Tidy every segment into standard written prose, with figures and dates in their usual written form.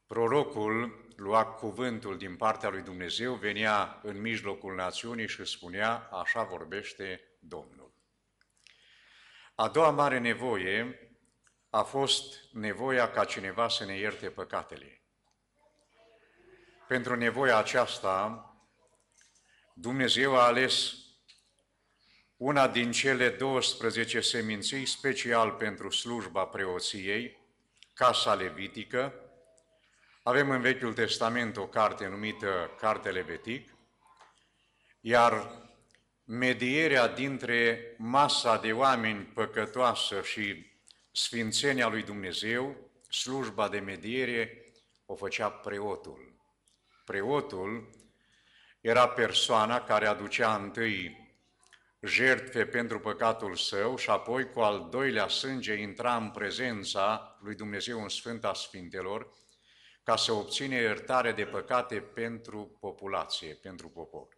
Prorocul lua cuvântul din partea lui Dumnezeu, venea în mijlocul națiunii și spunea: așa vorbește Domnul. A doua mare nevoie a fost nevoia ca cineva să ne ierte păcatele. Pentru nevoia aceasta, Dumnezeu a ales una din cele 12 seminții special pentru slujba preoției, Casa Levitică. Avem în Vechiul Testament o carte numită Carte Levitic, iar medierea dintre masa de oameni păcătoasă și sfințenia lui Dumnezeu, slujba de mediere, o făcea preotul. Preotul era persoana care aducea întâi jertfe pentru păcatul său și apoi cu al doilea sânge intra în prezența lui Dumnezeu în Sfânta Sfintelor ca să obține iertare de păcate pentru populație, pentru popor.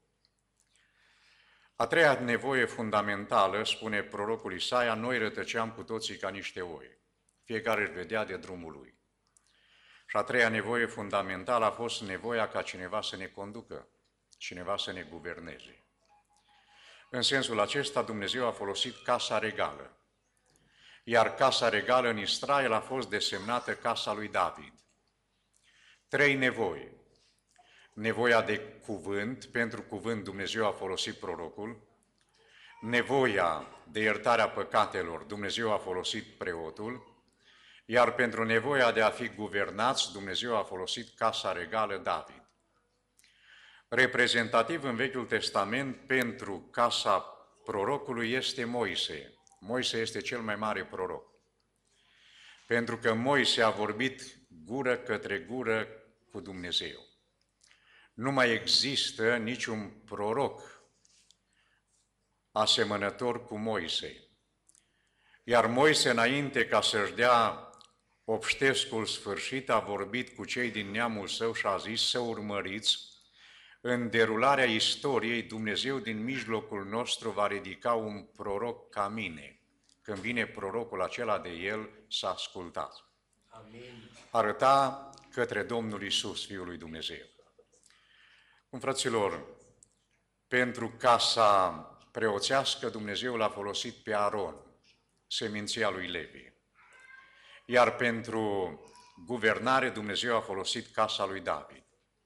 A treia nevoie fundamentală, spune prorocul Isaia, noi rătăceam cu toții ca niște oi. Fiecare își vedea de drumul lui. Și a treia nevoie fundamentală a fost nevoia ca cineva să ne conducă, cineva să ne guverneze. În sensul acesta, Dumnezeu a folosit Casa Regală, iar Casa Regală în Israel a fost desemnată Casa lui David. Trei nevoi. Nevoia de cuvânt, pentru cuvânt Dumnezeu a folosit prorocul, nevoia de iertarea păcatelor, Dumnezeu a folosit preotul, iar pentru nevoia de a fi guvernați, Dumnezeu a folosit Casa Regală David. Reprezentativ în Vechiul Testament pentru casa prorocului este Moise. Moise este cel mai mare proroc. Pentru că Moise a vorbit gură către gură cu Dumnezeu. Nu mai există niciun proroc asemănător cu Moise. Iar Moise, înainte ca să-și dea obștescul sfârșit, a vorbit cu cei din neamul său și a zis: să urmăriți, în derularea istoriei, Dumnezeu din mijlocul nostru va ridica un proroc ca mine. Când vine prorocul acela de el, să ascultați. Amin. Arăta către Domnul Iisus, Fiul lui Dumnezeu. Fraților, pentru casa preoțească, Dumnezeu l-a folosit pe Aron, seminția lui Levi. Iar pentru guvernare, Dumnezeu a folosit casa lui David.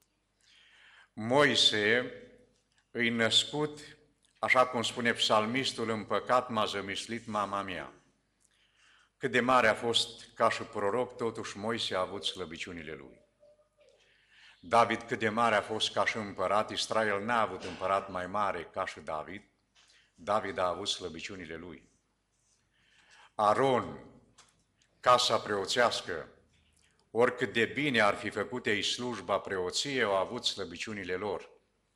Moise îi născut, așa cum spune psalmistul, în păcat m-a zămislit mama mea. Cât de mare a fost ca și proroc, totuși Moise a avut slăbiciunile lui. David, cât de mare a fost ca și împărat, Israel n-a avut împărat mai mare ca și David. David a avut slăbiciunile lui. Aron, casa preoțească, oricât de bine ar fi făcut ei slujba preoției, au avut slăbiciunile lor.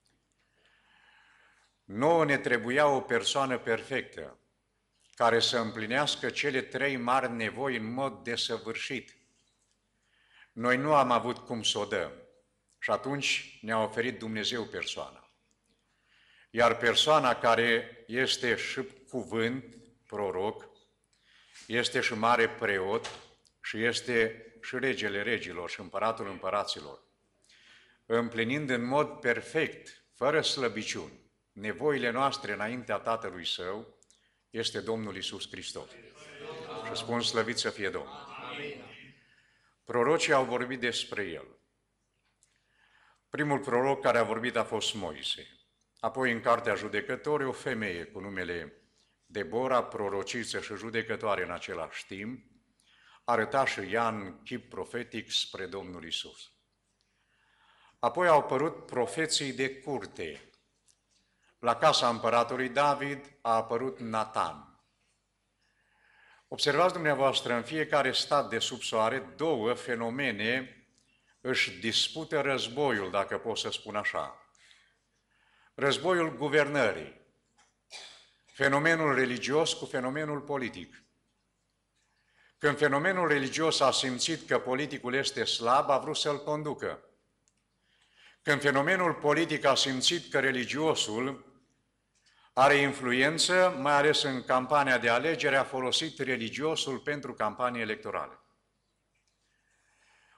Nouă ne trebuia o persoană perfectă, care să împlinească cele trei mari nevoi în mod desăvârșit. Noi nu am avut cum să o dăm și atunci ne-a oferit Dumnezeu persoana. Iar persoana care este și cuvânt, proroc, este și mare preot și este și regele regilor și împăratul împăraților, împlinind în mod perfect, fără slăbiciuni, nevoile noastre înaintea Tatălui Său, este Domnul Iisus Hristos. Și spun: slăvit să fie Domnul. Prorocii au vorbit despre El. Primul proroc care a vorbit a fost Moise. Apoi, în Cartea Judecători, o femeie cu numele Debora, prorociță și judecătoare în același timp, arăta și ea în chip profetic spre Domnul Iisus. Apoi au apărut profeții de curte. La casa împăratului David a apărut Natan. Observați dumneavoastră, în fiecare stat de sub soare, două fenomene își dispută războiul, dacă pot să spun așa. Războiul guvernării, fenomenul religios cu fenomenul politic. Când fenomenul religios a simțit că politicul este slab, a vrut să-l conducă. Când fenomenul politic a simțit că religiosul are influență, mai ales în campania de alegere, a folosit religiosul pentru campanie electorală.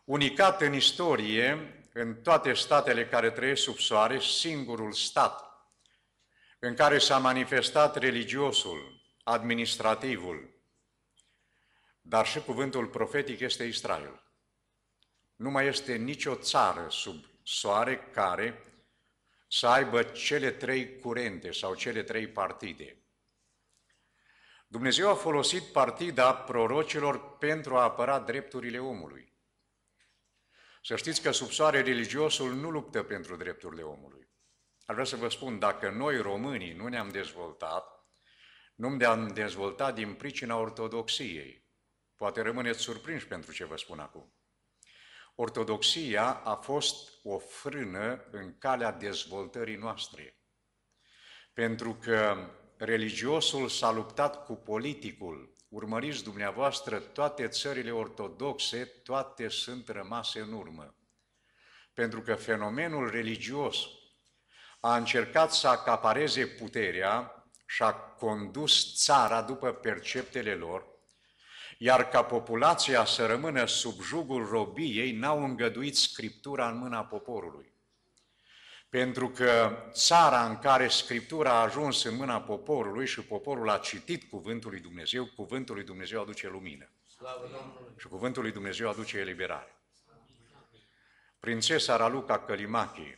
Unicat în istorie, în toate statele care trăiesc sub soare, singurul stat în care s-a manifestat religiosul, administrativul, dar și cuvântul profetic este Israel. Nu mai este nicio țară sub soare care să aibă cele trei curente sau cele trei partide. Dumnezeu a folosit partida prorocilor pentru a apăra drepturile omului. Să știți că sub soare religiosul nu luptă pentru drepturile omului. Aș vrea să vă spun, dacă noi românii nu ne-am dezvoltat, nu ne-am dezvoltat din pricina ortodoxiei. Poate rămâneți surprinși pentru ce vă spun acum. Ortodoxia a fost o frână în calea dezvoltării noastre. Pentru că religiosul s-a luptat cu politicul. Urmăriți dumneavoastră, toate țările ortodoxe, toate sunt rămase în urmă. Pentru că fenomenul religios a încercat să acapareze puterea și a condus țara după perceptele lor, iar ca populația să rămână sub jugul robiei, n-au îngăduit Scriptura în mâna poporului. Pentru că țara în care Scriptura a ajuns în mâna poporului și poporul a citit Cuvântul lui Dumnezeu, Cuvântul lui Dumnezeu aduce lumină. Și Cuvântul lui Dumnezeu aduce eliberare. Prințesa Raluca Călimache,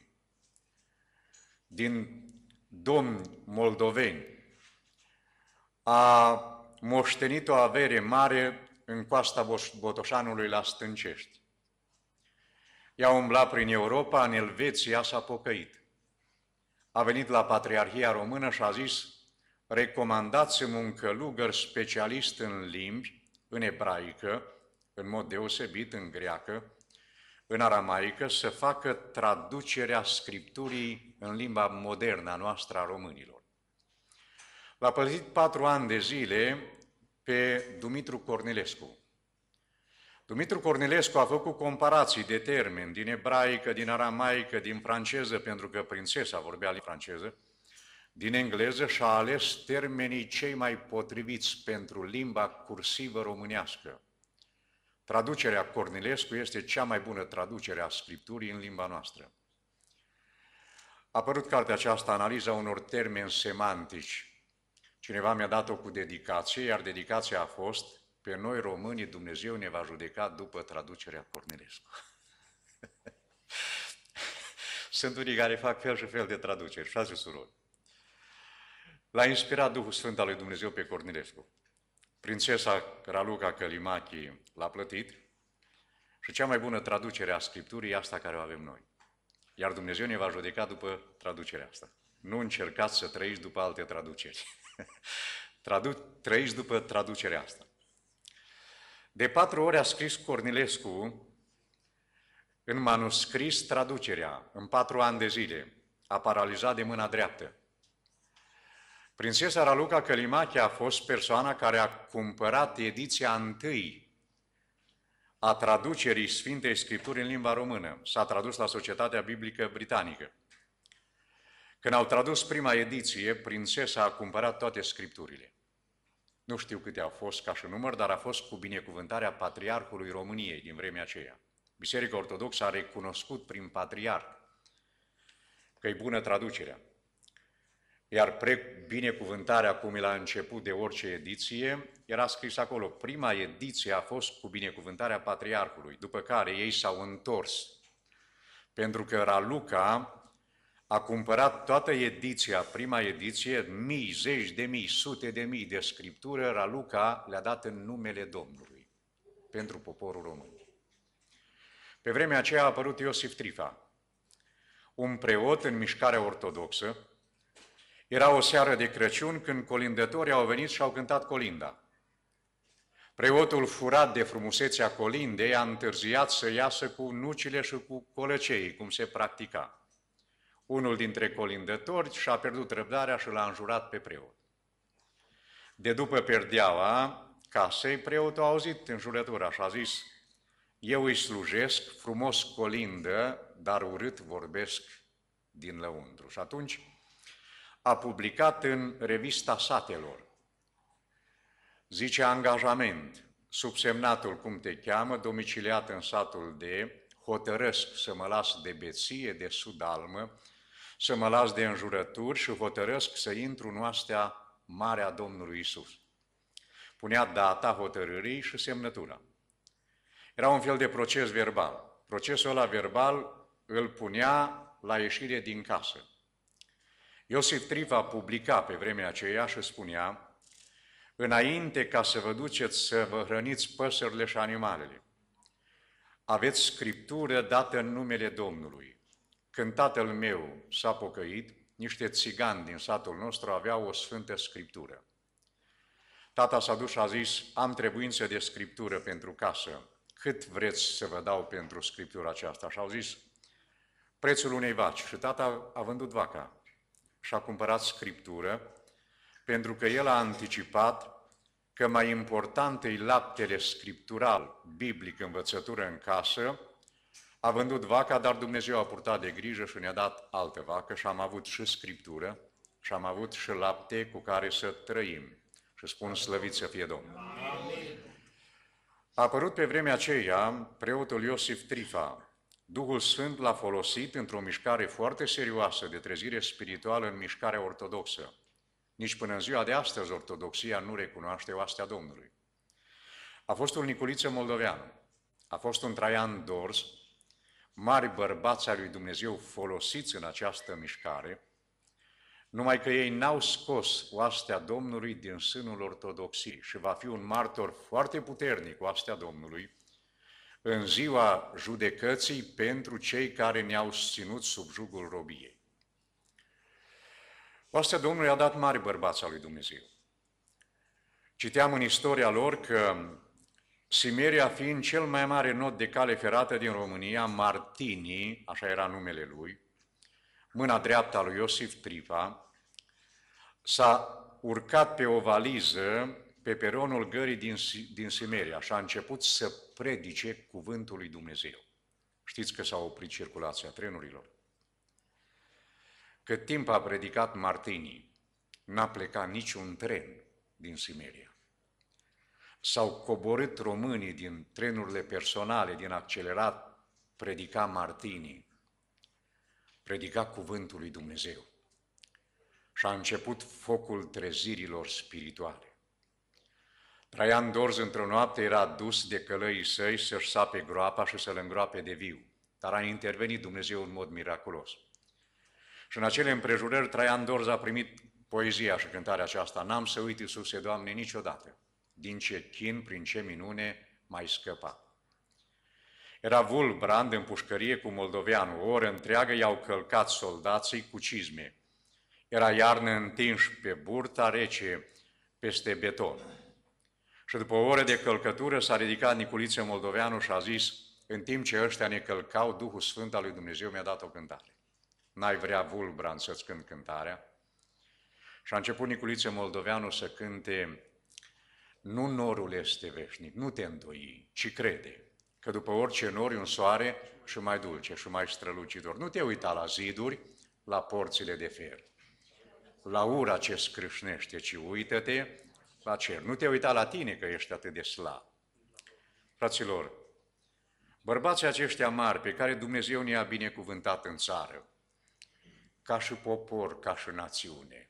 din domni moldoveni, a moștenit o avere mare în coasta Botoșanului la Stâncești. Ea umbla prin Europa, în Elveția s-a pocăit. A venit la Patriarhia Română și a zis: recomandați-mi un călugăr specialist în limbi, în ebraică, în mod deosebit în greacă, în aramaică, să facă traducerea Scripturii în limba modernă a noastră a românilor. L-a plătit 4 ani de zile pe Dumitru Cornilescu. Dumitru Cornilescu a făcut comparații de termeni din ebraică, din aramaică, din franceză, pentru că prințesa vorbea franceză, din engleză și a ales termenii cei mai potriviți pentru limba cursivă românească. Traducerea Cornilescu este cea mai bună traducere a Scripturii în limba noastră. A apărut cartea aceasta, Analiza unor termeni semantici. Cineva mi-a dat-o cu dedicație, iar dedicația a fost: pe noi românii Dumnezeu ne va judeca după traducerea Cornilescu. Sunt unii care fac fel și fel de traduceri, frați și surori. L-a inspirat Duhul Sfânt al lui Dumnezeu pe Cornilescu. Prințesa Raluca Călimache l-a plătit și cea mai bună traducere a Scripturii e asta care o avem noi. Iar Dumnezeu ne va judeca după traducerea asta. Nu încercați să trăiți după alte traduceri. Trăiți după traducerea asta. De 4 ori a scris Cornilescu în manuscris traducerea, în 4 ani de zile. A paralizat de mâna dreaptă. Prințesa Raluca Călimache a fost persoana care a cumpărat ediția întâi a traducerii Sfintei Scripturi în limba română. S-a tradus la Societatea Biblică Britanică. Când au tradus prima ediție, prințesa a cumpărat toate Scripturile. Nu știu câte au fost ca și număr, dar a fost cu binecuvântarea Patriarhului României din vremea aceea. Biserica Ortodoxă a recunoscut prin Patriarh că e bună traducerea. Iar binecuvântarea, cum e la început de orice ediție, era scris acolo: prima ediție a fost cu binecuvântarea Patriarhului, după care ei s-au întors. Pentru că Raluca a cumpărat toată ediția, prima ediție, mii, zeci de mii, sute de mii de scriptură, Raluca le-a dat în numele Domnului, pentru poporul român. Pe vremea aceea a apărut Iosif Trifa, un preot în mișcarea ortodoxă. Era o seară de Crăciun când colindătorii au venit și au cântat colinda. Preotul, furat de frumusețea colindei, a întârziat să iasă cu nucile și cu colăceii, cum se practica. Unul dintre colindători și-a pierdut răbdarea și l-a înjurat pe preot. De după perdeaua casei, preotul a auzit înjurătura și a zis: eu îi slujesc, frumos colindă, dar urât vorbesc din lăuntru. Și atunci a publicat în Revista Satelor, zice, angajament: subsemnatul cum te cheamă, domiciliat în satul de, hotărăsc să mă las de beție, de sudalmă, să mă las de înjurături și hotărăsc să intru în oastea mare a Domnului Isus. Punea data hotărârii și semnătura. Era un fel de proces verbal. Procesul ăla verbal îl punea la ieșire din casă. Iosif Trifa publica pe vremea aceea și spunea: înainte ca să vă duceți să vă hrăniți păsările și animalele, aveți scriptură dată în numele Domnului. Când tatăl meu s-a pocăit, niște țigani din satul nostru aveau o sfântă scriptură. Tata s-a dus și a zis: am trebuință de scriptură pentru casă. Cât vreți să vă dau pentru scriptura aceasta? Și au zis: prețul unei vaci. Și tata a vândut vaca și a cumpărat scriptură, pentru că el a anticipat că mai important e laptele scriptural, biblic, învățătură în casă. A vândut vaca, dar Dumnezeu a purtat de grijă și ne-a dat altă vacă și am avut și scriptură și am avut și lapte cu care să trăim. Și spun: slăvit să fie Domnul! Amin. A apărut pe vremea aceea preotul Iosif Trifa. Duhul Sfânt l-a folosit într-o mișcare foarte serioasă de trezire spirituală în mișcarea ortodoxă. Nici până în ziua de astăzi ortodoxia nu recunoaște oastea Domnului. A fost un Niculiță Moldoveanu, a fost un Traian Dorz, mari bărbați ai lui Dumnezeu folosiți în această mișcare, numai că ei n-au scos oastea Domnului din sânul ortodoxiei și va fi un martor foarte puternic oastea Domnului în ziua judecății pentru cei care ne-au ținut sub jugul robiei. Oastea Domnului a dat mari bărbați al lui Dumnezeu. Citeam în istoria lor că Simeria, fiind cel mai mare nod de cale ferată din România, Martini, așa era numele lui, mâna dreaptă a lui Iosif Trifa, s-a urcat pe o valiză pe peronul gării din Simeria și a început să predice cuvântul lui Dumnezeu. Știți că s-a oprit circulația trenurilor. Cât timp a predicat Martini, n-a plecat niciun tren din Simeria. S-au coborât românii din trenurile personale, din accelerat, predica Martini, predica cuvântul lui Dumnezeu. Și a început focul trezirilor spirituale. Traian Dorz într-o noapte era dus de călăii săi să-și sape groapa și să-l îngroape de viu, dar a intervenit Dumnezeu în mod miraculos. Și în acele împrejurări Traian Dorz a primit poezia și cântarea aceasta: n-am să uit, Iisuse, Doamne, niciodată, din ce chin, prin ce minune m-ai scăpat. Era Vulbrand în pușcărie cu moldoveanul, o oră întreagă i-au călcat soldații cu cizme. Era iarnă, întinși pe burta rece peste beton. Și după o oră de călcătură s-a ridicat Niculiță Moldoveanu și a zis: în timp ce ăștia ne călcau, Duhul Sfânt al lui Dumnezeu mi-a dat o cântare. N-ai vrea, Vulbrand, să-ți cânt cântarea? Și a început Niculiță Moldoveanu să cânte: nu norul este veșnic, nu te îndoi, ci crede că după orice nori un soare și mai dulce și mai strălucitor. Nu te uita la ziduri, la porțile de fier, la ura ce scrâșnește, ci uită-te la cer. Nu te uita la tine că ești atât de slab. Fraților, bărbații aceștia mari pe care Dumnezeu ne-a binecuvântat în țară, ca și popor, ca și națiune,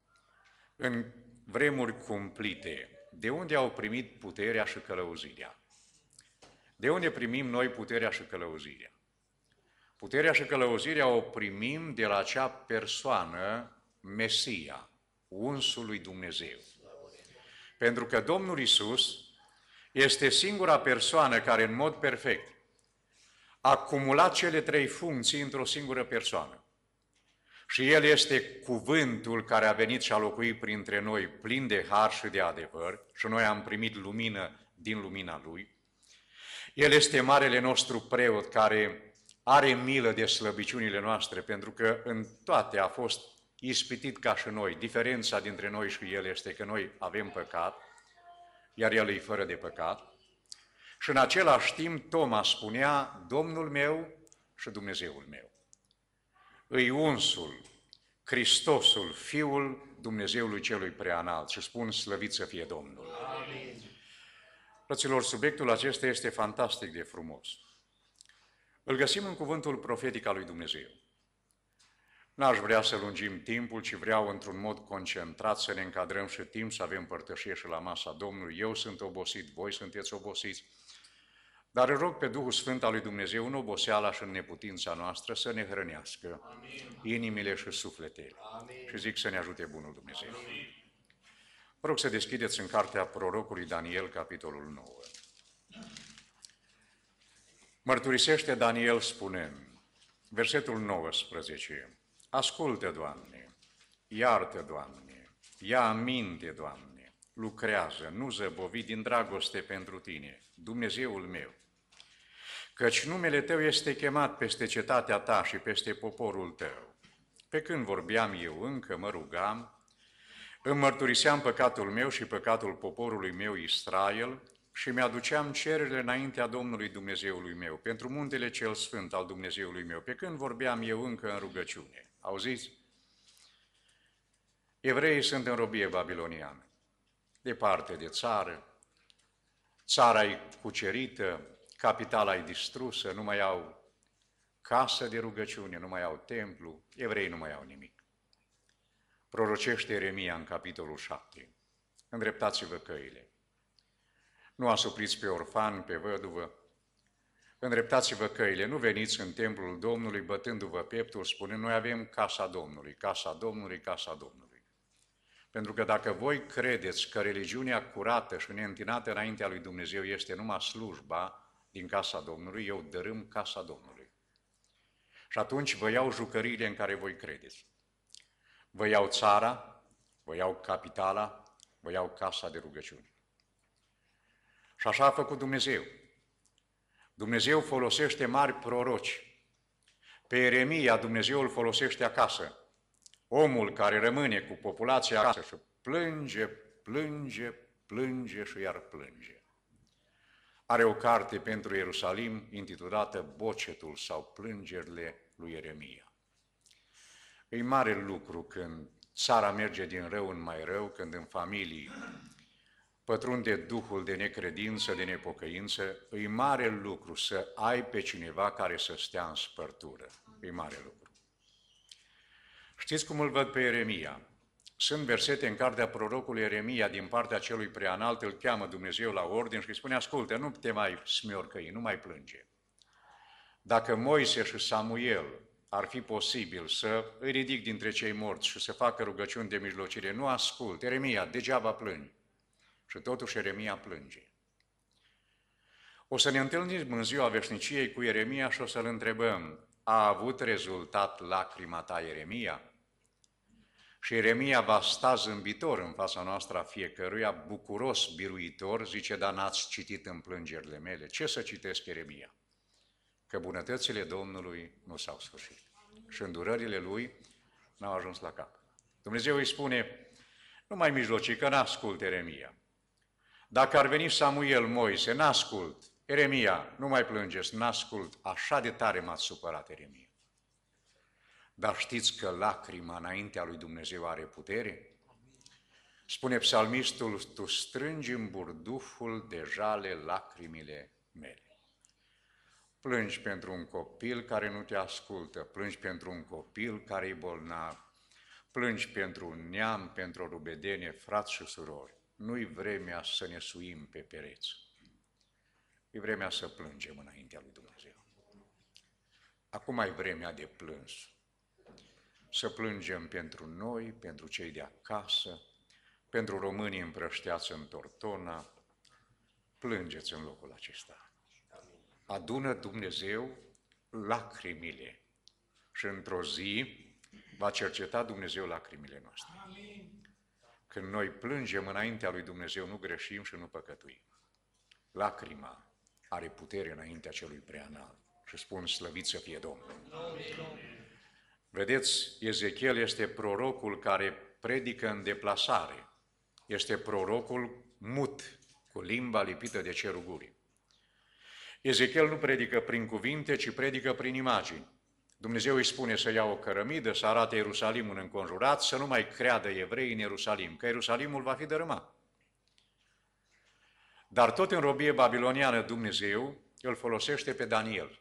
în vremuri cumplite, de unde au primit puterea și călăuzirea? De unde primim noi puterea și călăuzirea? Puterea și călăuzirea o primim de la acea persoană, Mesia, unsul lui Dumnezeu. Pentru că Domnul Iisus este singura persoană care în mod perfect a acumulat cele trei funcții într-o singură persoană. Și El este cuvântul care a venit și a locuit printre noi plin de har și de adevăr și noi am primit lumină din lumina Lui. El este marele nostru preot care are milă de slăbiciunile noastre, pentru că în toate a fost ispitit ca și noi. Diferența dintre noi și El este că noi avem păcat, iar El e fără de păcat. Și în același timp Toma spunea: Domnul meu și Dumnezeul meu. Îi unsul, Hristosul, Fiul Dumnezeului Celui Preanalt, și spun: slăvit să fie Domnul. Amin. Fraților, subiectul acesta este fantastic de frumos. Îl găsim în cuvântul profetic al lui Dumnezeu. N-aș vrea să lungim timpul, ci vreau într-un mod concentrat să ne încadrăm și timp, să avem părtășie și la masa Domnului. Eu sunt obosit, voi sunteți obosiți, dar îl rog pe Duhul Sfânt al lui Dumnezeu în oboseala și în neputința noastră să ne hrănească inimile și sufletele. Și zic să ne ajute Bunul Dumnezeu. Vă rog să deschideți în cartea prorocului Daniel, capitolul 9. Mărturisește Daniel spunând, versetul 19, ascultă, Doamne, iartă, Doamne, ia aminte, Doamne, lucrează, nu zăbovi din dragoste pentru Tine, Dumnezeul meu, căci numele Tău este chemat peste cetatea Ta și peste poporul Tău. Pe când vorbeam eu încă, mă rugam, îmi mărturiseam păcatul meu și păcatul poporului meu Israel și mi-aduceam cererile înaintea Domnului Dumnezeului meu, pentru muntele cel sfânt al Dumnezeului meu, pe când vorbeam eu încă în rugăciune. Auziți? Evreii sunt în robie babiloniană, departe de țară, țara e cucerită, capitala e distrusă, nu mai au casă de rugăciune, nu mai au templu, evreii nu mai au nimic. Prorocește Ieremia în capitolul 7. Îndreptați-vă căile. Nu asupriți pe orfan, pe văduvă. Îndreptați-vă căile. Nu veniți în templul Domnului bătându-vă pieptul, spunând, noi avem casa Domnului, casa Domnului, casa Domnului. Pentru că dacă voi credeți că religiunea curată și neîntinată înaintea lui Dumnezeu este numai slujba din casa Domnului, eu dărâm casa Domnului. Și atunci vă iau jucăriile în care voi credeți. Vă iau țara, vă iau capitala, vă iau casa de rugăciune. Și așa a făcut Dumnezeu. Dumnezeu folosește mari proroci. Pe Ieremia Dumnezeu îl folosește acasă. Omul care rămâne cu populația acasă și plânge, plânge, plânge și iar plânge. Are o carte pentru Ierusalim intitulată Bocetul sau Plângerile lui Ieremia. E mare lucru când țara merge din rău în mai rău, când în familii pătrunde duhul de necredință, de nepocăință. E mare lucru să ai pe cineva care să stea în spărtură. E mare lucru. Știți cum îl văd pe Ieremia? Sunt versete în cartea prorocului Ieremia din partea celui preanalt, îl cheamă Dumnezeu la ordine și îi spune, ascultă, nu te mai smiorcăi, nu mai plânge. Dacă Moise și Samuel ar fi posibil să îi ridic dintre cei morți și să facă rugăciuni de mijlocire, nu ascult, Ieremia, degeaba plângi. Și totuși Ieremia plânge. O să ne întâlnim în ziua veșniciei cu Ieremia și o să-l întrebăm, a avut rezultat lacrima ta, Ieremia? Și Ieremia va sta zâmbitor în fața noastră a fiecăruia, bucuros, biruitor, zice, dar n-ați citit în plângerile mele. Ce să citesc, Ieremia? Că bunătățile Domnului nu s-au sfârșit și îndurările Lui n-au ajuns la cap. Dumnezeu îi spune, nu mai mijloci, că n-ascult, Ieremia. Dacă ar veni Samuel, Moise, n-ascult, Ieremia, nu mai plângeți, n-ascult, așa de tare m-ați supărat, Ieremia. Dar știți că lacrima înaintea lui Dumnezeu are putere? Spune psalmistul, tu strângi în burduful de jale lacrimile mele. Plângi pentru un copil care nu te ascultă, plângi pentru un copil care e bolnav, plângi pentru un neam, pentru o rubedenie, frați și surori. Nu-i vremea să ne suim pe pereți. E vremea să plângem înaintea lui Dumnezeu. Acum e vremea de plâns. Să plângem pentru noi, pentru cei de acasă, pentru românii împrășteați în Tortona. Plângeți în locul acesta. Adună Dumnezeu lacrimile și într-o zi va cerceta Dumnezeu lacrimile noastre. Când noi plângem înaintea lui Dumnezeu, nu greșim și nu păcătuim. Lacrima are putere înaintea celui preanalt. Și spun, slăvit să fie Domnul. Vedeți, Ezechiel este prorocul care predică în deplasare. Este prorocul mut, cu limba lipită de cerul gurii. Ezechiel nu predică prin cuvinte, ci predică prin imagini. Dumnezeu îi spune să ia o cărămidă, să arate Ierusalimul înconjurat, să nu mai creadă evreii în Ierusalim, că Ierusalimul va fi dărâmat. Dar tot în robie babiloniană Dumnezeu îl folosește pe Daniel.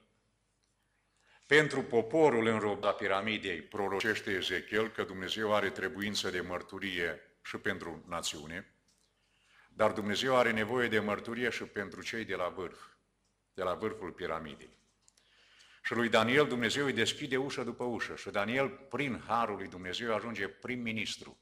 Pentru poporul în robia piramidei prorocește Ezechiel că Dumnezeu are trebuință de mărturie și pentru națiune, dar Dumnezeu are nevoie de mărturie și pentru cei de la vârf, de la vârful piramidei. Și lui Daniel Dumnezeu îi deschide ușă după ușă și Daniel, prin harul lui Dumnezeu, ajunge prim-ministru.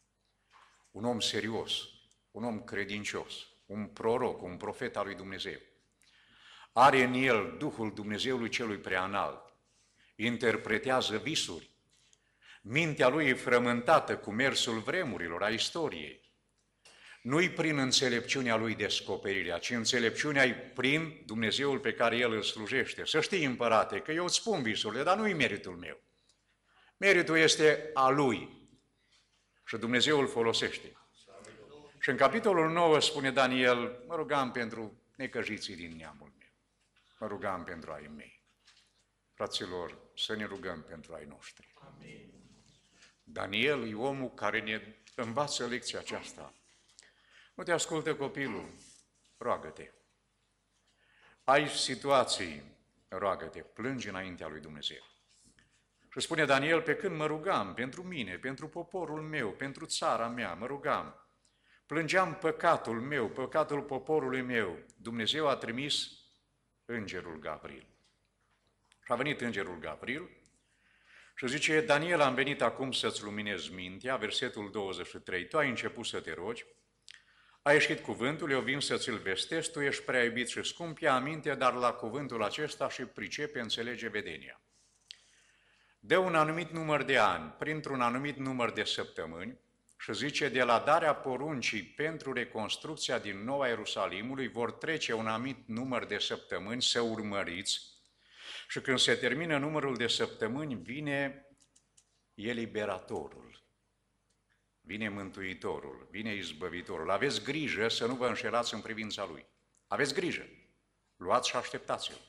Un om serios, un om credincios, un proroc, un profet al lui Dumnezeu. Are în el Duhul Dumnezeului celui preanalt, interpretează visuri. Mintea lui e frământată cu mersul vremurilor, a istoriei. Nu-i prin înțelepciunea lui descoperirea, ci înțelepciunea-i prin Dumnezeul pe care el îl slujește. Să știi, împărate, că eu îți spun visurile, dar nu-i meritul meu. Meritul este a lui și Dumnezeu îl folosește. Și în capitolul 9 spune Daniel, mă rugam pentru necăjiții din neamul meu, mă rugam pentru ai mei. Fraților, să ne rugăm pentru ai noștri. Amin. Daniel e omul care ne învață lecția aceasta. Nu te ascultă copilul, roagă-te. Ai situații, roagă-te, plângi înaintea lui Dumnezeu. Și spune Daniel, pe când mă rugam pentru mine, pentru poporul meu, pentru țara mea, mă rugam, plângeam păcatul meu, păcatul poporului meu, Dumnezeu a trimis îngerul Gabriel. Și a venit îngerul Gabriel și zice, Daniel, am venit acum să-ți luminez mintea, versetul 23, tu ai început să te rogi, a ieșit cuvântul, eu vin să ți-l vestesc, tu ești prea iubit și scump, ia aminte, dar la cuvântul acesta și pricepe, înțelege vedenia. De un anumit număr de ani, printr-un anumit număr de săptămâni, și zice, de la darea poruncii pentru reconstrucția din Noua Ierusalimului vor trece un anumit număr de săptămâni, să urmăriți, și când se termină numărul de săptămâni, vine eliberatorul, vine Mântuitorul, vine Izbăvitorul. Aveți grijă să nu vă înșelați în privința Lui. Aveți grijă, luați și așteptați-L.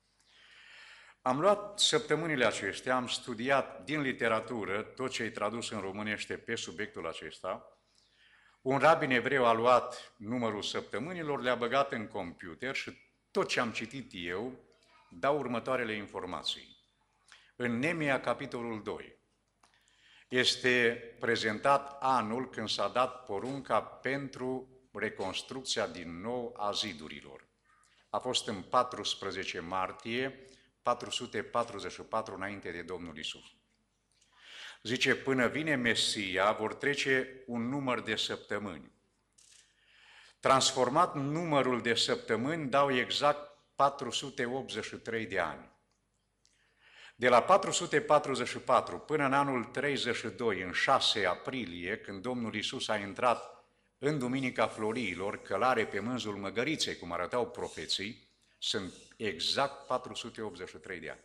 Am luat săptămânile acestea, am studiat din literatură tot ce e tradus în românește pe subiectul acesta. Un rabin evreu a luat numărul săptămânilor, le-a băgat în computer și tot ce am citit eu dau următoarele informații. În Nemia, capitolul 2, este prezentat anul când s-a dat porunca pentru reconstrucția din nou a zidurilor. A fost în 14 martie 444 înainte de Domnul Iisus. Zice, până vine Mesia, vor trece un număr de săptămâni. Transformat numărul de săptămâni, dau exact 483 de ani. De la 444 până în anul 32, în 6 aprilie, când Domnul Iisus a intrat în Duminica Floriilor, călare pe mânzul măgăriței, cum arătau profeții, sunt exact 483 de ani.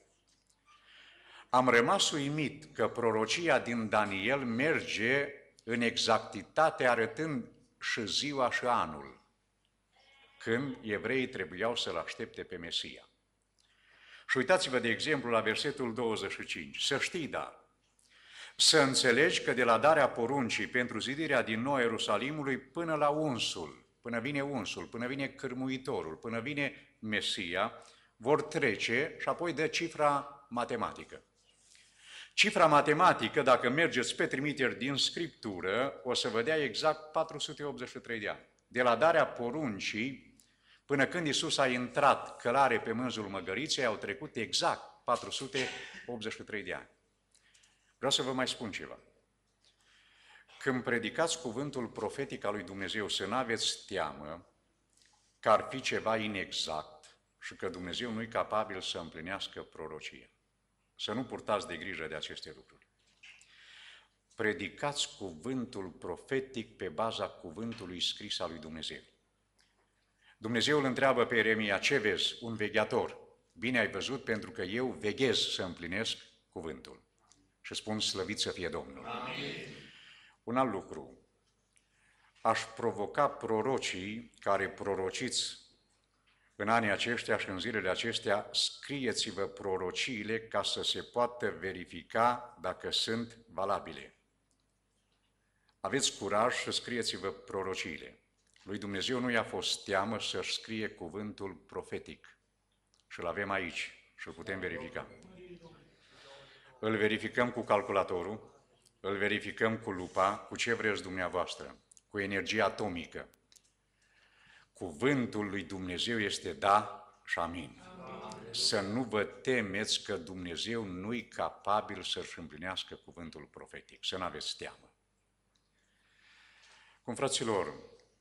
Am rămas uimit că prorocia din Daniel merge în exactitate arătând și ziua și anul, când evreii trebuiau să-L aștepte pe Mesia. Și uitați-vă, de exemplu, la versetul 25. Să știi, dar, să înțelegi că de la darea poruncii pentru zidirea din nou Ierusalimului până la unsul, până vine unsul, până vine cârmuitorul, până vine Mesia, vor trece și apoi dă cifra matematică. Cifra matematică, dacă mergeți pe trimiteri din Scriptură, o să vă dea exact 483 de ani. De la darea poruncii până când Iisus a intrat călare pe mânzul măgăriței, au trecut exact 483 de ani. Vreau să vă mai spun ceva. Când predicați cuvântul profetic al lui Dumnezeu, să n-aveți teamă că ar fi ceva inexact și că Dumnezeu nu e capabil să împlinească prorocia. Să nu purtați de grijă de aceste lucruri. Predicați cuvântul profetic pe baza cuvântului scris al lui Dumnezeu. Dumnezeu îl întreabă pe Ieremia, ce vezi? Un vegheator. Bine ai văzut, pentru că eu veghez să împlinesc cuvântul. Și spun, slăvit să fie Domnul. Amin. Un alt lucru. Aș provoca prorocii care prorociți în anii aceștia și în zilele acestea, scrieți-vă prorociile ca să se poată verifica dacă sunt valabile. Aveți curaj să scrieți-vă prorociile. Lui Dumnezeu nu i-a fost teamă să-și scrie cuvântul profetic. Și îl avem aici și îl putem verifica. Îl verificăm cu calculatorul, îl verificăm cu lupa, cu ce vreți dumneavoastră, cu energie atomică. Cuvântul lui Dumnezeu este da și amin. Să nu vă temeți că Dumnezeu nu-i capabil să-și împlinească cuvântul profetic. Să nu aveți teamă. Cum, fraților,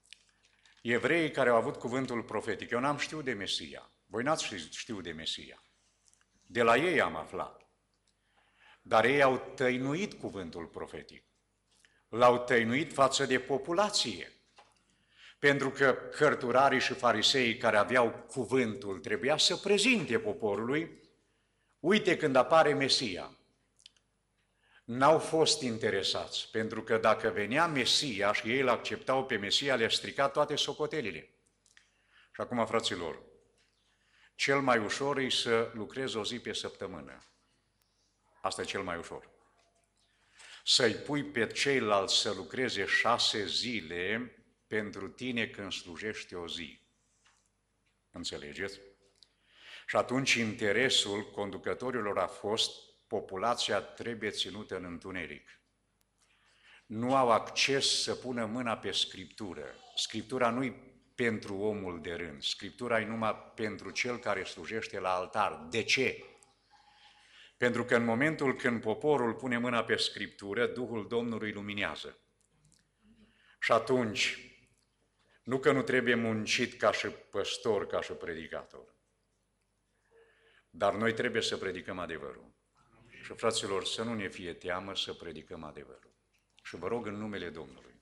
evreii care au avut cuvântul profetic, eu n-am știut de Mesia, voi n-ați știut de Mesia. De la ei am aflat. Dar ei au tăinuit cuvântul profetic. L-au tăinuit față de populație. Pentru că cărturarii și fariseii care aveau cuvântul trebuia să prezinte poporului, uite când apare Mesia. N-au fost interesați, pentru că dacă venea Mesia și ei îl acceptau pe Mesia, le-a stricat toate socotelile. Și acum, fraților, cel mai ușor e să lucrezi o zi pe săptămână. Asta e cel mai ușor. Să-i pui pe ceilalți să lucreze 6 zile pentru tine când slujești o zi. Înțelegeți? Și atunci interesul conducătorilor a fost: populația trebuie ținută în întuneric. Nu au acces să pună mâna pe Scriptură. Scriptura nu-i pentru omul de rând. Scriptura e numai pentru cel care slujește la altar. De ce? Pentru că în momentul când poporul pune mâna pe Scriptură, Duhul Domnului luminează. Și atunci, nu că nu trebuie muncit ca și păstor, ca și predicator, dar noi trebuie să predicăm adevărul. Și, fraților, să nu ne fie teamă să predicăm adevărul. Și vă rog în numele Domnului,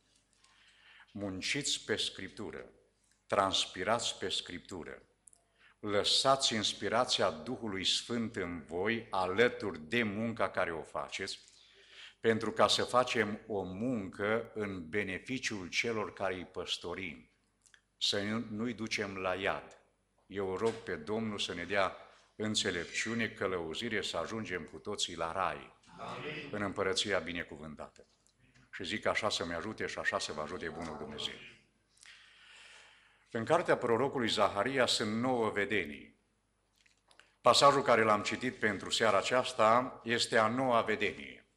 munciți pe Scriptură, transpirați pe Scriptură, lăsați inspirația Duhului Sfânt în voi alături de munca care o faceți, pentru ca să facem o muncă în beneficiul celor care îi păstorim, să nu-i ducem la iad. Eu rog pe Domnul să ne dea înțelepciune, călăuzire, să ajungem cu toții la rai, amin, în împărăția binecuvântată. Și zic așa să-mi ajute și așa să vă ajute bunul Dumnezeu. În cartea prorocului Zaharia sunt 9 vedenii. Pasajul care l-am citit pentru seara aceasta este a 9-a vedenie.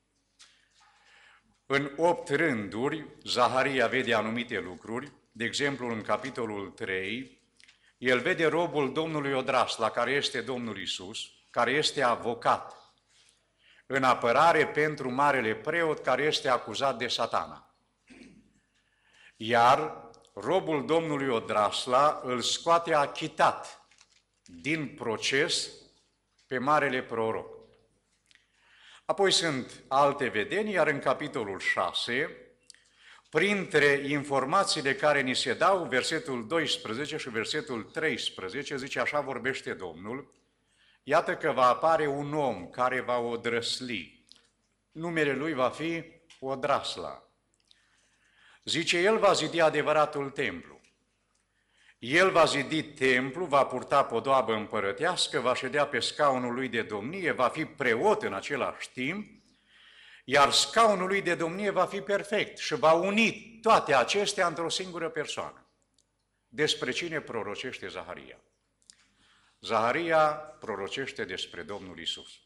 În 8 rânduri, Zaharia vede anumite lucruri. De exemplu, în capitolul 3, el vede robul Domnului Odrasla, care este Domnul Iisus, care este avocat în apărare pentru marele preot care este acuzat de Satana. Iar robul Domnului Odrasla îl scoate achitat din proces pe marele proroc. Apoi sunt alte vedenii, iar în capitolul 6, printre informațiile care ni se dau, versetul 12 și versetul 13, zice: așa vorbește Domnul, iată că va apare un om care va odrăsli. Numele lui va fi Odrasla. Zice, el va zidi adevăratul templu. El va zidi templu, va purta podoabă împărătească, va ședea pe scaunul lui de domnie, va fi preot în același timp, iar scaunul lui de domnie va fi perfect și va uni toate acestea într-o singură persoană. Despre cine prorocește Zaharia? Zaharia prorocește despre Domnul Iisus.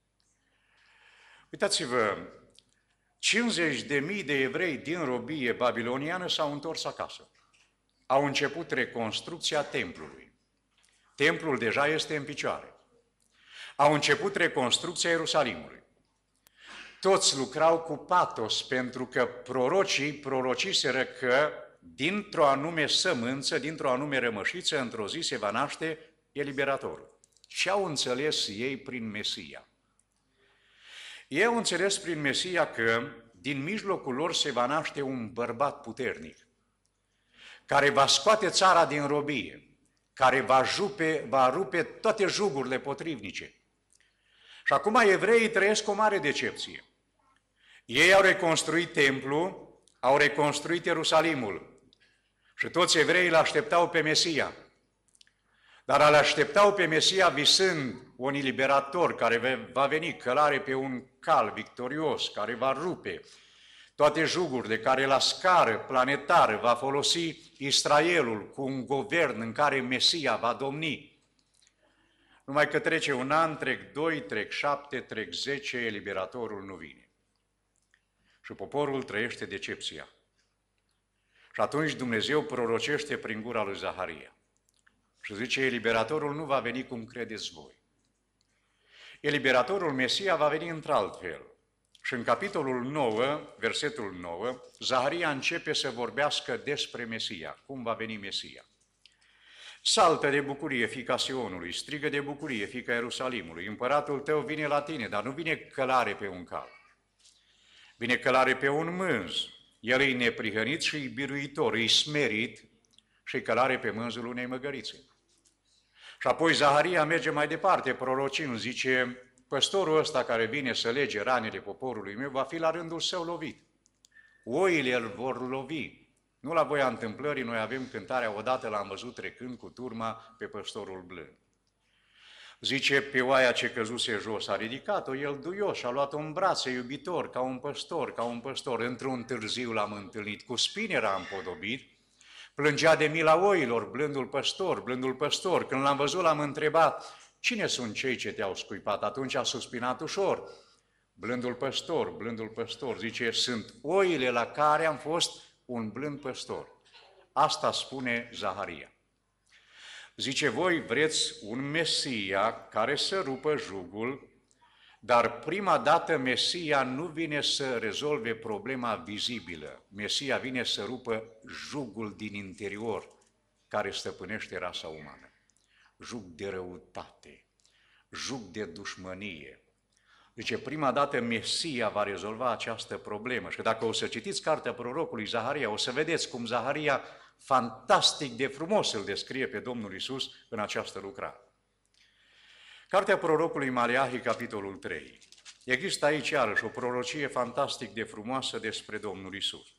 Uitați-vă, 50.000 de evrei din robie babiloniană s-au întors acasă. Au început reconstrucția templului. Templul deja este în picioare. Au început reconstrucția Ierusalimului. Toți lucrau cu patos pentru că prorocii prorociseră că dintr-o anume sămânță, dintr-o anume rămășiță, într-o zi se va naște eliberatorul. Și au înțeles ei prin Mesia. Ei au înțeles prin Mesia că din mijlocul lor se va naște un bărbat puternic, care va scoate țara din robie, care va rupe toate jugurile potrivnice. Și acum evreii trăiesc o mare decepție. Ei au reconstruit templul, au reconstruit Ierusalimul și toți evreii îl așteptau pe Mesia. Dar îl așteptau pe Mesia visând un eliberator care va veni călare pe un cal victorios, care va rupe toate jugurile care la scară planetară va folosi Israelul cu un guvern în care Mesia va domni. Numai că trece un an, trec 2, trec 7, trec 10, eliberatorul nu vine. Și poporul trăiește decepția. Și atunci Dumnezeu prorocește prin gura lui Zaharia. Și zice, eliberatorul nu va veni cum credeți voi. Eliberatorul Mesia va veni într-alt fel. Și în capitolul 9, versetul 9, Zaharia începe să vorbească despre Mesia, cum va veni Mesia. Saltă de bucurie, fiica Sionului, strigă de bucurie, fiica Ierusalimului, împăratul tău vine la tine, dar nu vine călare pe un cal. Vine călare pe un mânz. El e neprihănit și e biruitor, e smerit și călare pe mânzul unei măgărițe. Și apoi Zaharia merge mai departe, prorocind, zice, păstorul ăsta care vine să lege ranele poporului meu va fi la rândul său lovit. Oile îl vor lovi. Nu la voia întâmplării, noi avem cântarea, odată l-am văzut trecând cu turma pe păstorul blând. Zice, pe oaia ce căzuse jos a ridicat-o, el duios, a luat-o în brațe, iubitor, ca un păstor. Într-un târziu l-am întâlnit, cu spini era împodobit, plângea de mila oilor, blândul păstor. Când l-am văzut, l-am întrebat, cine sunt cei ce te-au scuipat? Atunci a suspinat ușor. Blândul păstor, zice, sunt oile la care am fost un blând păstor. Asta spune Zaharia. Zice, voi vreți un Mesia care să rupă jugul, dar prima dată Mesia nu vine să rezolve problema vizibilă. Mesia vine să rupă jugul din interior care stăpânește rasa umană. Jug de răutate, jug de dușmănie. Zice, prima dată Mesia va rezolva această problemă. Și dacă o să citiți cartea prorocului Zaharia, o să vedeți cum Zaharia fantastic de frumos îl descrie pe Domnul Iisus în această lucrare. Cartea prorocului Maleahi, capitolul 3. Există aici iarăși o prorocie fantastic de frumoasă despre Domnul Iisus.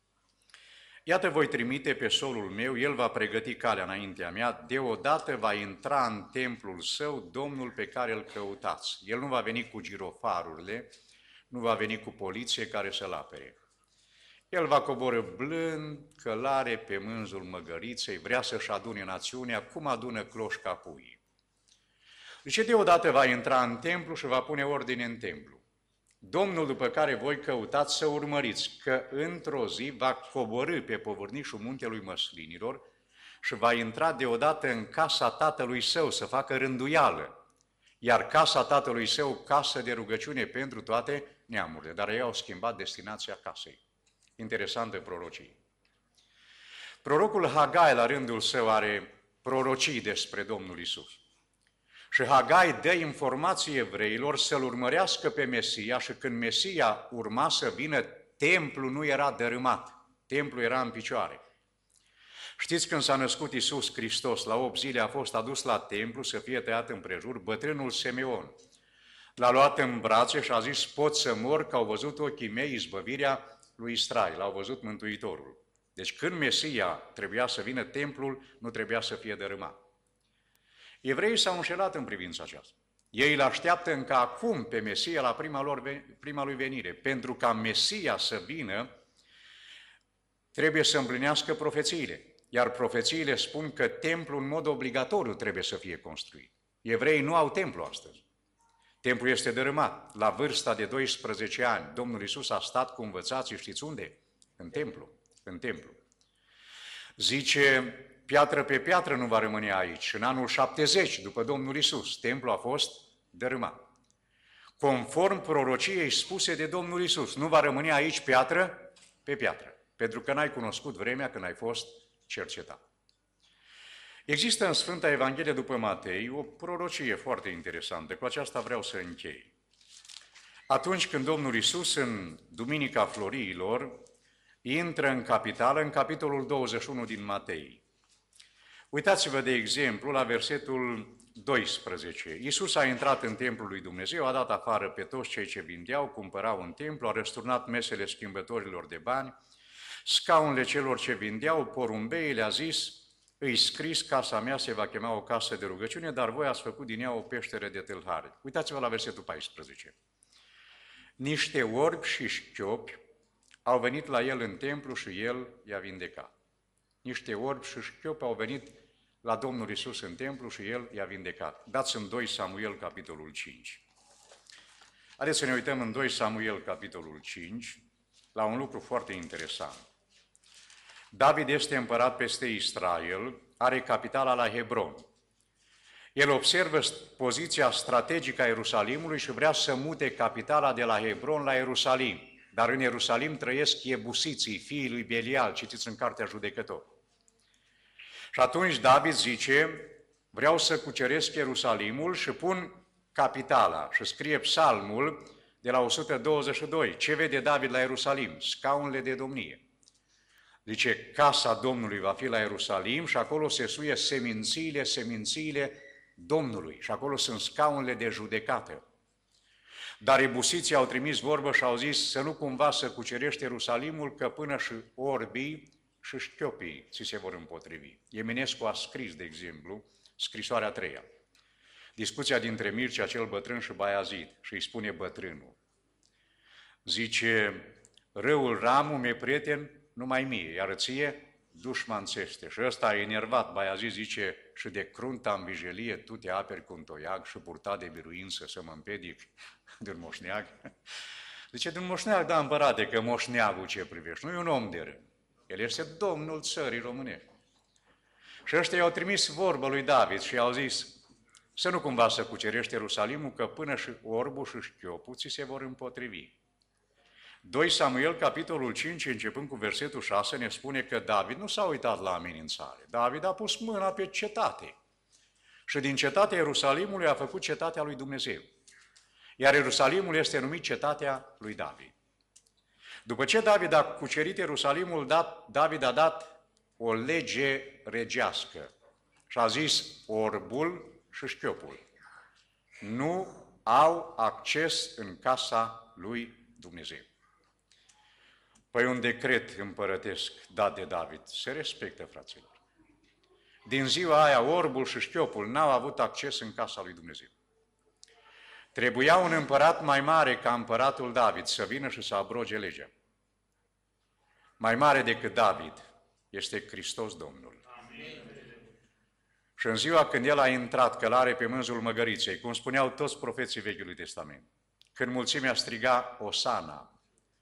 Iată, voi trimite pe solul meu, el va pregăti calea înaintea mea, deodată va intra în templul său Domnul pe care îl căutați. El nu va veni cu girofarurile, nu va veni cu poliție care să-l apere. El va coborî blând, călare pe mânzul măgăriței, vrea să-și adune națiunea, cum adună cloșca puii. Deci deodată va intra în templu și va pune ordine în templu. Domnul după care voi căutați să urmăriți, că într-o zi va coborî pe povârnișul muntelui măslinilor și va intra deodată în casa tatălui său să facă rânduială, iar casa tatălui său, casă de rugăciune pentru toate neamurile, dar ei au schimbat destinația casei. Interesantă prorocie. Prorocul Hagai, la rândul său, are prorocii despre Domnul Iisus. Și Hagai dă informații evreilor să-L urmărească pe Mesia și când Mesia urma să vină, templul nu era dărâmat, templul era în picioare. Știți, când s-a născut Iisus Hristos, la 8 zile a fost adus la templu să fie tăiat împrejur bătrânul Simeon. L-a luat în brațe și a zis, pot să mor, că au văzut ochii mei izbăvirea lui Israel, l-au văzut Mântuitorul. Deci când Mesia trebuia să vină, templul nu trebuia să fie dărâmat. Evreii s-au înșelat în privința aceasta. Ei îl așteaptă încă acum pe Mesia la prima lui venire. Pentru ca Mesia să vină, trebuie să împlinească profețiile. Iar profețiile spun că templul în mod obligatoriu trebuie să fie construit. Evreii nu au templu astăzi. Templul este dărâmat. La vârsta de 12 ani, Domnul Iisus a stat cu învățații, știți unde? În templu. În templu. Zice, piatră pe piatră nu va rămâne aici. În anul 70, după Domnul Iisus, templul a fost dărâmat. Conform prorociei spuse de Domnul Iisus, nu va rămâne aici piatră pe piatră, pentru că n-ai cunoscut vremea când ai fost cercetat. Există în Sfânta Evanghelie după Matei o prorocie foarte interesantă, cu aceasta vreau să închei. Atunci când Domnul Iisus, în Duminica Floriilor, intră în capitală, în capitolul 21 din Matei. Uitați-vă, de exemplu, la versetul 12. Iisus a intrat în templul lui Dumnezeu, a dat afară pe toți cei ce vindeau, cumpărau în templu, a răsturnat mesele schimbătorilor de bani, scaunele celor ce vindeau, porumbeile, a zis, îi scris, casa mea se va chema o casă de rugăciune, dar voi ați făcut din ea o peșteră de tâlhari. Uitați-vă la versetul 14. Niște orbi și șchiopi au venit la el în templu și el i-a vindecat. Niște orbi și șchiopi au venit la Domnul Iisus în templu și el i-a vindecat. Dați în 2 Samuel, capitolul 5. Haideți să ne uităm în 2 Samuel, capitolul 5, la un lucru foarte interesant. David este împărat peste Israel, are capitala la Hebron. El observă poziția strategică a Ierusalimului și vrea să mute capitala de la Hebron la Ierusalim. Dar în Ierusalim trăiesc Iebusiții, fiii lui Belial, citiți în Cartea Judecător. Și atunci David zice, vreau să cuceresc Ierusalimul și pun capitala. Și scrie psalmul de la 122. Ce vede David la Ierusalim? Scaunele de domnie. Zice, casa Domnului va fi la Ierusalim și acolo se suie semințiile Domnului. Și acolo sunt scaunele de judecată. Dar ebusiții au trimis vorbă și au zis să nu cumva să cucerești Ierusalimul, că până și orbii și șchiopii ți se vor împotrivi. Eminescu a scris, de exemplu, scrisoarea a 3-a. Discuția dintre Mircea cel bătrân și Baiazid și îi spune bătrânul. Zice, răul Ramu mi-e prieten numai mie, iar ție dușmanțește. Și ăsta e enervat, Baiazid zice, și de crunta în vijelie tu te aperi cu un toiag și purta de biruință să mă împedic de un moșneag. Zice, de un moșneag, da, împărate, că moșneagul ce privești, nu e un om de rând. El este domnul țării românești. Și ăștia i-au trimis vorbă lui David și i-au zis, să nu cumva să cucerești Ierusalimul, că până și orbul și șchiopul ți se vor împotrivi. 2 Samuel, capitolul 5, începând cu versetul 6, ne spune că David nu s-a uitat la amenințare. David a pus mâna pe cetate. Și din cetatea Ierusalimului a făcut cetatea lui Dumnezeu. Iar Ierusalimul este numit cetatea lui David. După ce David a cucerit Ierusalimul, David a dat o lege regească și a zis, orbul și șchiopul nu au acces în casa lui Dumnezeu. Păi un decret împărătesc dat de David se respectă, fraților. Din ziua aia, orbul și șchiopul n-au avut acces în casa lui Dumnezeu. Trebuia un împărat mai mare ca împăratul David să vină și să abroge legea. Mai mare decât David este Hristos Domnul. Amin. Și în ziua când el a intrat călare pe mânzul măgăriței, cum spuneau toți profeții Vechiului Testament, când mulțimea striga Osana,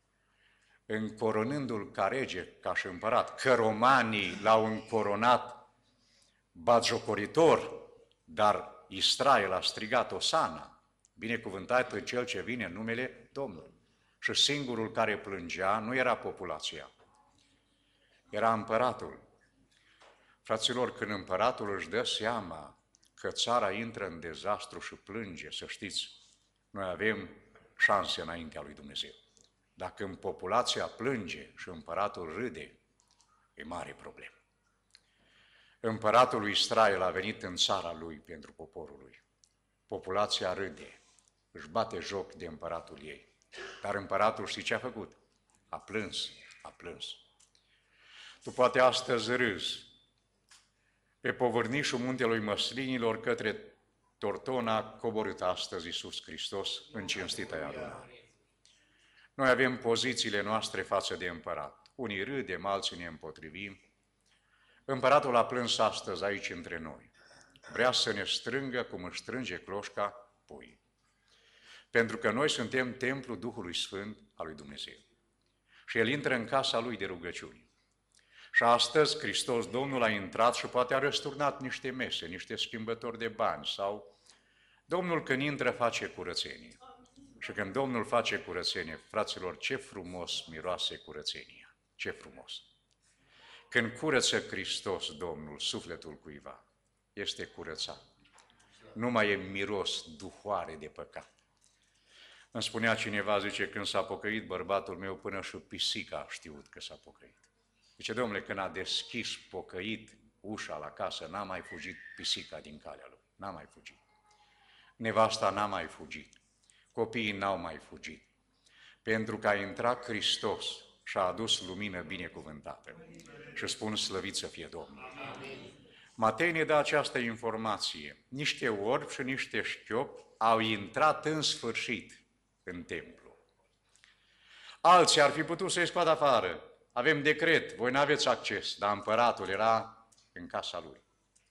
încoronându-l ca rege, ca și împărat, că romanii l-au încoronat batjocoritor, dar Israel a strigat Osana, binecuvântat pe cel ce vine în numele Domnului. Și singurul care plângea nu era populația, era împăratul. Fraților, când împăratul își dă seama că țara intră în dezastru și plânge, să știți, noi avem șanse înaintea lui Dumnezeu. Dacă în populația plânge și împăratul râde, e mare problemă. Împăratul lui Israel a venit în țara lui pentru poporul lui. Populația râde, își bate joc de împăratul ei. Dar împăratul știi ce a făcut? A plâns, a plâns. Tu poate astăzi râzi pe povârnișul muntelui Măslinilor către Tortona a coborât astăzi Iisus Hristos în cinstită adunare. Noi avem pozițiile noastre față de împărat. Unii râdem, alții ne împotrivim. Împăratul a plâns astăzi aici între noi. Vrea să ne strângă cum își strânge cloșca pui. Pentru că noi suntem templul Duhului Sfânt al lui Dumnezeu. Și El intră în casa Lui de rugăciuni. Și astăzi Hristos Domnul a intrat și poate a răsturnat niște mese, niște schimbători de bani sau Domnul când intră face curățenie. Și când Domnul face curățenie, fraților, ce frumos miroase curățenia, ce frumos! Când curăță Hristos Domnul sufletul cuiva, este curățat. Nu mai e miros duhoare de păcat. Îmi spunea cineva, zice, când s-a pocăit bărbatul meu, până și pisica a știut că s-a pocăit. Zice, domnule, când a deschis pocăit ușa la casă, n-a mai fugit pisica din calea lui, n-a mai fugit. Nevasta n-a mai fugit, copiii n-au mai fugit, pentru că a intrat Hristos și a adus lumină binecuvântată. Și spun, slăvit să fie Domnul. Matei ne dă această informație. Niște orbi și niște șchiopi au intrat în sfârșit în templu. Alții ar fi putut să-i scoată afară. Avem decret, voi nu aveți acces, dar împăratul era în casa lui.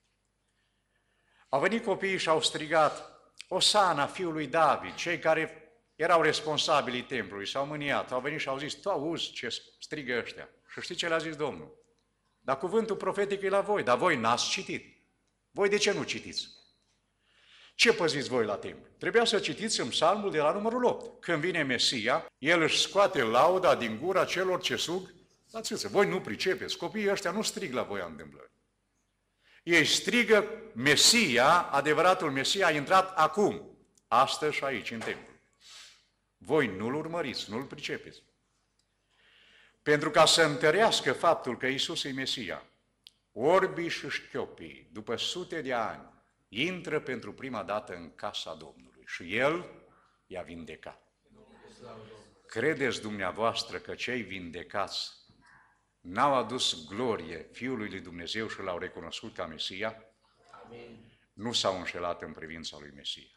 Au venit copiii și au strigat, Osana, fiul lui David, cei care erau responsabili templului, s-au mâniat, au venit și au zis, tu auzi ce strigă ăștia. Și știi ce le-a zis Domnul? Dar cuvântul profetic e la voi, dar voi n-ați citit. Voi de ce nu citiți? Ce păziți voi la templu? Trebuia să citiți în psalmul de la numărul 8. Când vine Mesia, el își scoate lauda din gura celor ce sug la țâță. Voi nu pricepeți, copiii ăștia nu strig la voia întâmplării. Ei strigă, Mesia, adevăratul Mesia, a intrat acum, astăzi și aici, în templu. Voi nu-l urmăriți, nu-l pricepeți. Pentru ca să întărească faptul că Iisus e Mesia, orbii și șchiopii, după sute de ani, intră pentru prima dată în casa Domnului și El i-a vindecat. Credeți dumneavoastră că cei vindecați n-au adus glorie Fiului lui Dumnezeu și l-au recunoscut ca Mesia? Amin. Nu s-au înșelat în privința lui Mesia.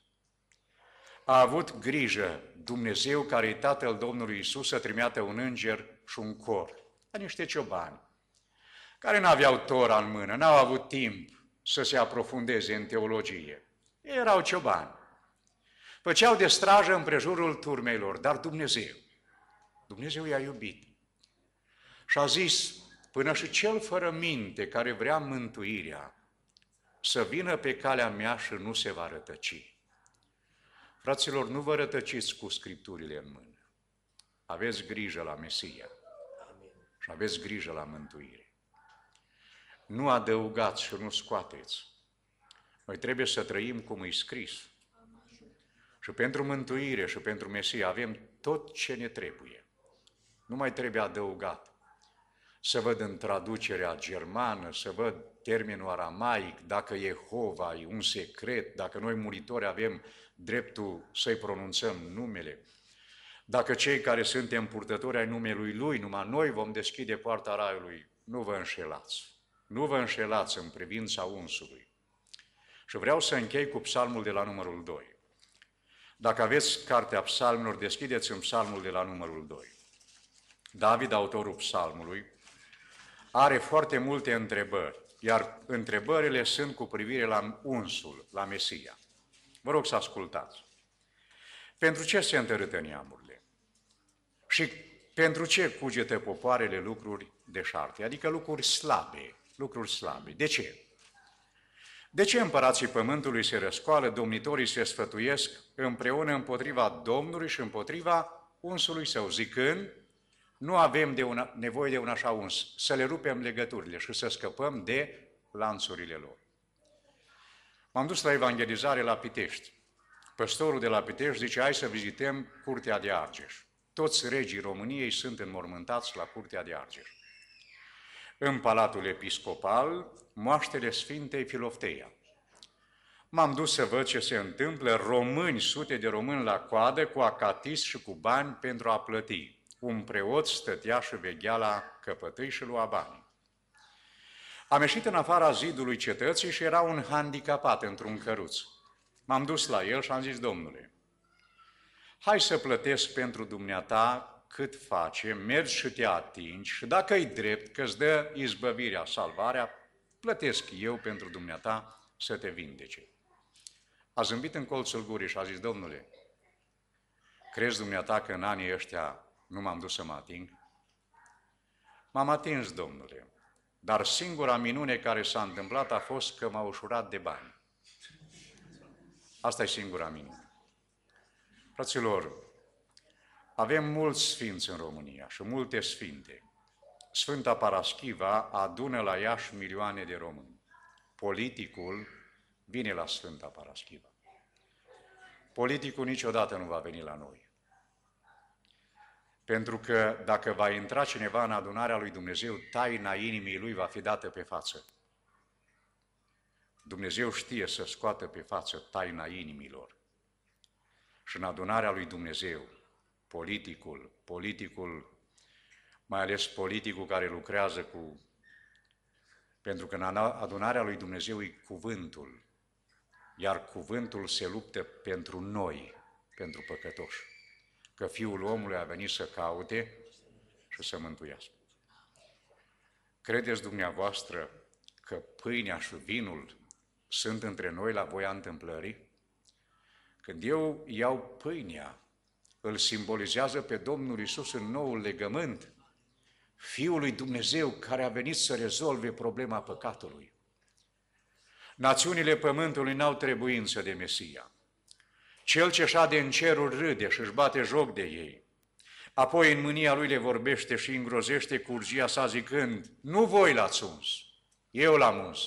A avut grijă Dumnezeu, care e Tatăl Domnului Iisus, să trimită un înger și un cor, la niște ciobani, care n-aveau Tora în mână, n-au avut timp să se aprofundeze în teologie. Ei erau ciobani. Făceau de strajă împrejurul turmelor, dar Dumnezeu i-a iubit. Și a zis, până și cel fără minte care vrea mântuirea, să vină pe calea mea și nu se va rătăci. Fraților, nu vă rătăciți cu Scripturile în mână. Aveți grijă la Mesia și aveți grijă la mântuire. Nu adăugați și nu scoateți. Noi trebuie să trăim cum e scris. Și pentru mântuire și pentru Mesia avem tot ce ne trebuie. Nu mai trebuie adăugat. Să văd în traducerea germană, să văd termenul aramaic, dacă Jehova e un secret, dacă noi muritori avem dreptul să-i pronunțăm numele, dacă cei care suntem purtători ai numelui Lui, numai noi vom deschide poarta raiului, nu vă înșelați. Nu vă înșelați în privința unsului. Și vreau să închei cu psalmul de la numărul 2. Dacă aveți cartea psalmilor, deschideți în psalmul de la numărul 2. David, autorul psalmului, are foarte multe întrebări, iar întrebările sunt cu privire la unsul, la Mesia. Vă rog să ascultați. Pentru ce se întărâtă neamurile? Și pentru ce cugetă popoarele lucruri deșarte? Adică lucruri slabe. De ce? De ce împărații pământului se răscoală, domnitorii se sfătuiesc împreună împotriva Domnului și împotriva unsului său, zicând, nu avem nevoie de un așa uns, să le rupem legăturile și să scăpăm de lanțurile lor. M-am dus la evangelizare la Pitești. Păstorul de la Pitești zice, hai să vizităm Curtea de Argeș. Toți regii României sunt înmormântați la Curtea de Argeș. În Palatul Episcopal, moaștele Sfintei Filofteia. M-am dus să văd ce se întâmplă, români, sute de români la coadă, cu acatis și cu bani pentru a plăti. Un preot stătea și veghea la căpătâi și lua bani. Am ieșit în afara zidului cetății și era un handicapat într-un căruț. M-am dus la el și am zis, Domnule, hai să plătesc pentru dumneata cât face, mergi și te atingi și dacă e drept că îți dă izbăvirea, salvarea, plătesc eu pentru dumneata să te vindece. A zâmbit în colțul gurii și a zis, Domnule, crezi dumneata că în anii ăștia nu m-am dus să mă ating? M-am atins, Domnule, dar singura minune care s-a întâmplat a fost că m-a ușurat de bani. Asta e singura minune. Fraților, avem mulți sfinți în România și multe sfinte. Sfânta Paraschiva adună la Iași milioane de români. Politicul vine la Sfânta Paraschiva. Politicul niciodată nu va veni la noi. Pentru că dacă va intra cineva în adunarea lui Dumnezeu, taina inimii lui va fi dată pe față. Dumnezeu știe să scoată pe față taina inimilor. Și în adunarea lui Dumnezeu, politicul, mai ales politicul care lucrează cu... Pentru că în adunarea lui Dumnezeu e cuvântul, iar cuvântul se luptă pentru noi, pentru păcătoși. că Fiul omului a venit să caute și să mântuiască. Credeți dumneavoastră că pâinea și vinul sunt între noi la voia întâmplării? Când eu iau pâinea, îl simbolizează pe Domnul Iisus în noul legământ, Fiul lui Dumnezeu care a venit să rezolve problema păcatului. Națiunile pământului n-au trebuință de Mesia. Cel ce șade în ceruri râde și își bate joc de ei. Apoi în mânia lui le vorbește și îngrozește cu urgia sa zicând, nu voi l-ați uns, eu l-am uns.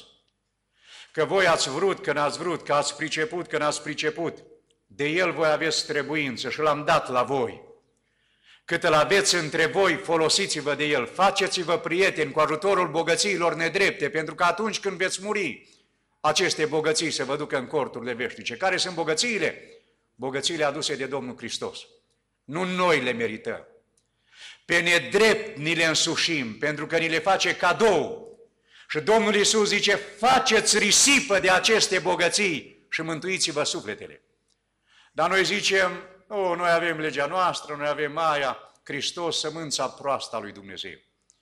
Că voi ați vrut, că n-ați vrut, că ați priceput, că n-ați priceput. De el voi aveți trebuință și l-am dat la voi. Cât îl aveți între voi, folosiți-vă de el, faceți-vă prieteni cu ajutorul bogățiilor nedrepte, pentru că atunci când veți muri, aceste bogății se vă ducă în corturile veșnice. Care sunt bogățiile? Bogățiile aduse de Domnul Hristos. Nu noi le merităm. Pe nedrept ni le însușim, pentru că ni le face cadou. Și Domnul Iisus zice, faceți risipă de aceste bogății și mântuiți-vă sufletele. Dar noi zicem, noi avem legea noastră, noi avem aia, Hristos, sămânța proastă a lui Dumnezeu.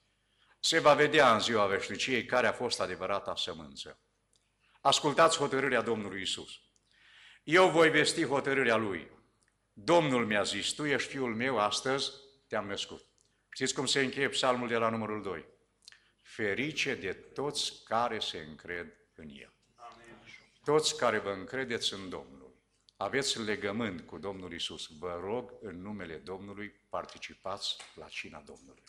Se va vedea în ziua veșniciei care a fost adevărata sămânță. Ascultați hotărârea Domnului Iisus. Eu voi vesti hotărârea Lui. Domnul mi-a zis, tu ești Fiul meu, astăzi te-am născut. Știți cum se încheie psalmul de la numărul 2? Ferice de toți care se încred în El. Toți care vă încredeți în Domnul, aveți legământ cu Domnul Iisus, vă rog în numele Domnului, participați la cina Domnului.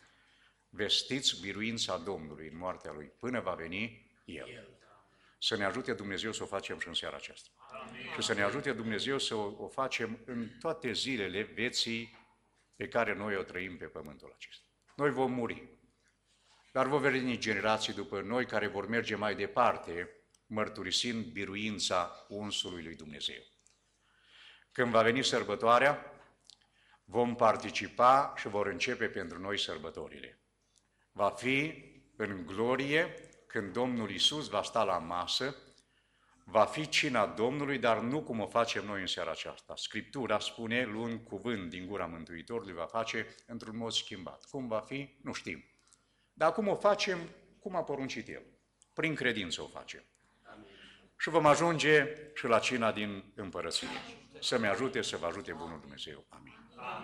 Vestiți biruința Domnului în moartea Lui până va veni El. Să ne ajute Dumnezeu să o facem și în seara aceasta. Amin. Și să ne ajute Dumnezeu să o facem în toate zilele vieții pe care noi o trăim pe pământul acesta. Noi vom muri, dar vor veni generații după noi care vor merge mai departe, mărturisind biruința unsului lui Dumnezeu. Când va veni sărbătoarea, vom participa și vor începe pentru noi sărbătorile. Va fi în glorie când Domnul Iisus va sta la masă, va fi cina Domnului, dar nu cum o facem noi în seara aceasta. Scriptura spune, luând cuvânt din gura Mântuitorului, va face într-un mod schimbat. Cum va fi, nu știm. Dar cum o facem, cum a poruncit El. Prin credință o facem. Amin. Și vom ajunge și la cina din împărăție. Să-mi ajute, să vă ajute Bunul Dumnezeu. Amin.